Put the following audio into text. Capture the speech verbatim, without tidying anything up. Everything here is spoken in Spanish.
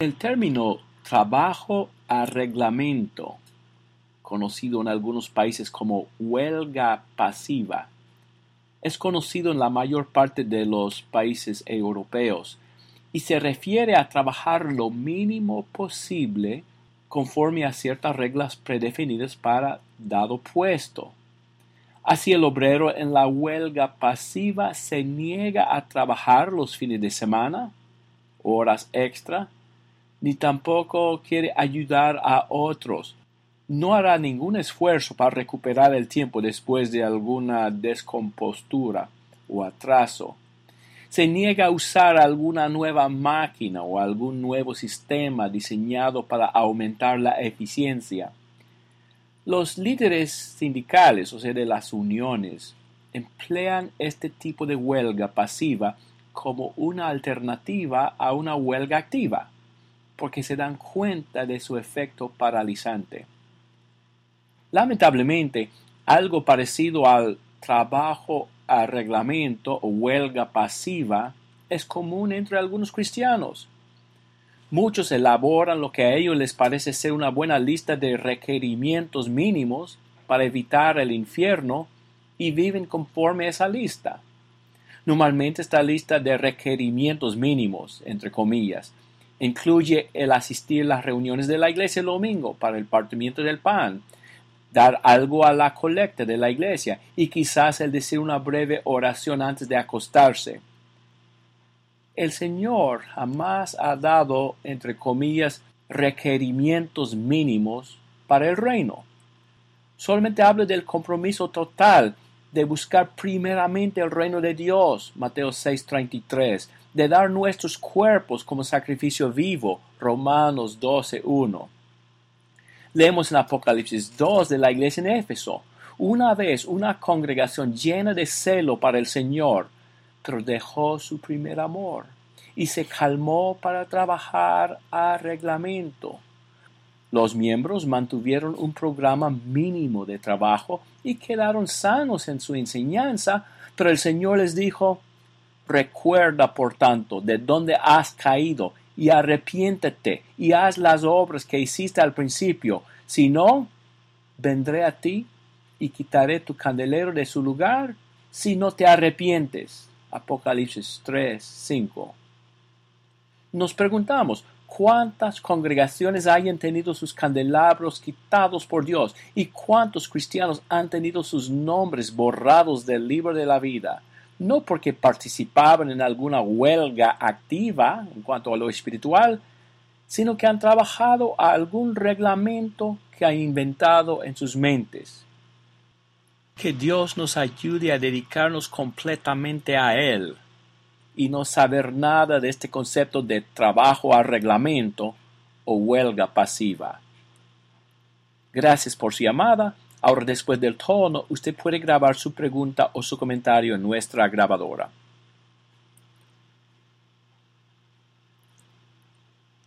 El término trabajo a reglamento, conocido en algunos países como huelga pasiva, es conocido en la mayor parte de los países europeos y se refiere a trabajar lo mínimo posible conforme a ciertas reglas predefinidas para dado puesto. Así el obrero en la huelga pasiva se niega a trabajar los fines de semana, horas extra, ni tampoco quiere ayudar a otros. No hará ningún esfuerzo para recuperar el tiempo después de alguna descompostura o atraso. Se niega a usar alguna nueva máquina o algún nuevo sistema diseñado para aumentar la eficiencia. Los líderes sindicales, o sea, de las uniones, emplean este tipo de huelga pasiva como una alternativa a una huelga activa, porque se dan cuenta de su efecto paralizante. Lamentablemente, algo parecido al trabajo a reglamento o huelga pasiva es común entre algunos cristianos. Muchos elaboran lo que a ellos les parece ser una buena lista de requerimientos mínimos para evitar el infierno y viven conforme a esa lista. Normalmente esta lista de requerimientos mínimos, entre comillas, incluye el asistir a las reuniones de la iglesia el domingo para el partimiento del pan, dar algo a la colecta de la iglesia y quizás el decir una breve oración antes de acostarse. El Señor jamás ha dado, entre comillas, requerimientos mínimos para el reino. Solamente habla del compromiso total de buscar primeramente el reino de Dios, Mateo seis treinta y tres, de dar nuestros cuerpos como sacrificio vivo, Romanos doce uno. Leemos en Apocalipsis dos de la iglesia en Éfeso. Una vez una congregación llena de celo para el Señor, pero dejó su primer amor y se calmó para trabajar a reglamento. Los miembros mantuvieron un programa mínimo de trabajo y quedaron sanos en su enseñanza, pero el Señor les dijo: recuerda, por tanto, de dónde has caído y arrepiéntete y haz las obras que hiciste al principio. Si no, vendré a ti y quitaré tu candelero de su lugar si no te arrepientes. Apocalipsis tres cinco. Nos preguntamos, ¿cuántas congregaciones hayan tenido sus candelabros quitados por Dios? ¿Y cuántos cristianos han tenido sus nombres borrados del libro de la vida? No porque participaban en alguna huelga activa en cuanto a lo espiritual, sino que han trabajado a algún reglamento que han inventado en sus mentes. Que Dios nos ayude a dedicarnos completamente a Él y no saber nada de este concepto de trabajo a reglamento o huelga pasiva. Gracias por su llamada. Ahora, después del tono, usted puede grabar su pregunta o su comentario en nuestra grabadora.